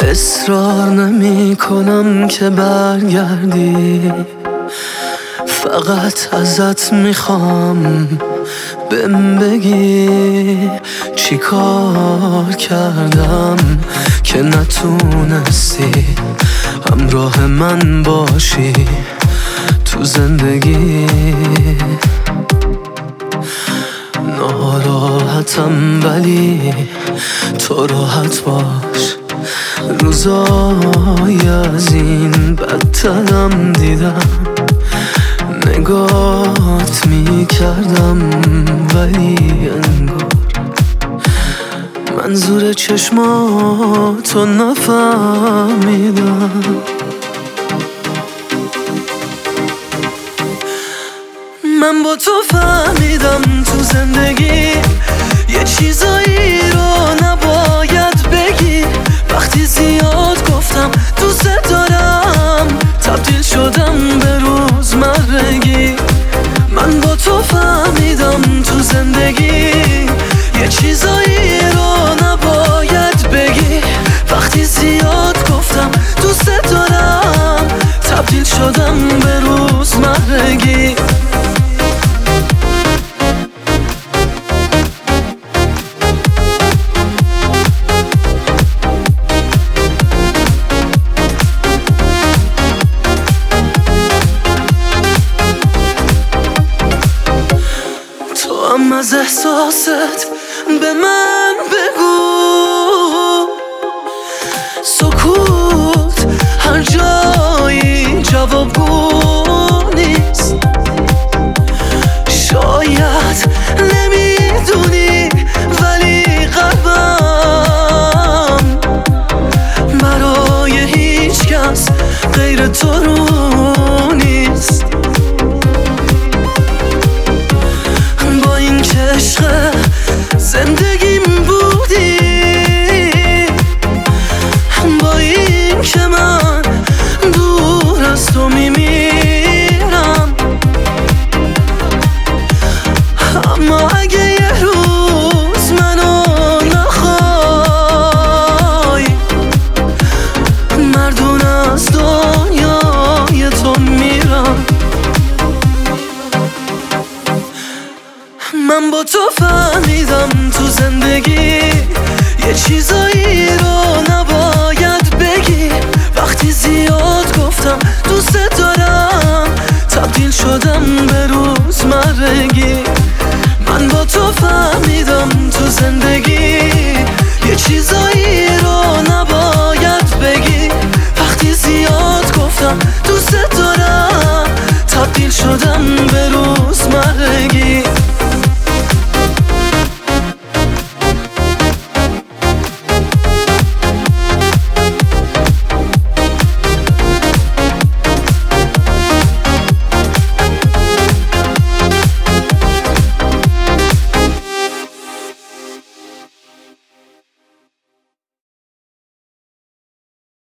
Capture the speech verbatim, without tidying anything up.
اصرار نمی کنم که برگردی، فقط ازت میخوام بهم بگی چی کار کردم که نتونستی همراه من باشی تو زندگی. ناراحتم ولی تو راحت باش، روزای از این بدترم دیدم، نگات میکردم ولی انگار منظور چشماتو نفهمیدم. من با تو فهمیدم تو زندگی یه چیزایی رو نباید بگی، وقتی زیاد گفتم دوست دارم تبدیل شدم به روزمرگی. من با تو فهمیدم تو زندگی یه چیزایی رو نباید بگی، وقتی زیاد گفتم دوست دارم تبدیل شدم به روزمرگی. از احساست به من بگو، سکوت هر جایی جوابگو نیست. شاید نمیدونی ولی قلبم برای هیچ کس غیر تو رو نیست. عشق زندگیم بودی، با این که من دور از تو میمیرم، اما اگه یه روز منو نخوای مردون از دنیای تو میرم. من با تو فهمیدم تو زندگی یه چیز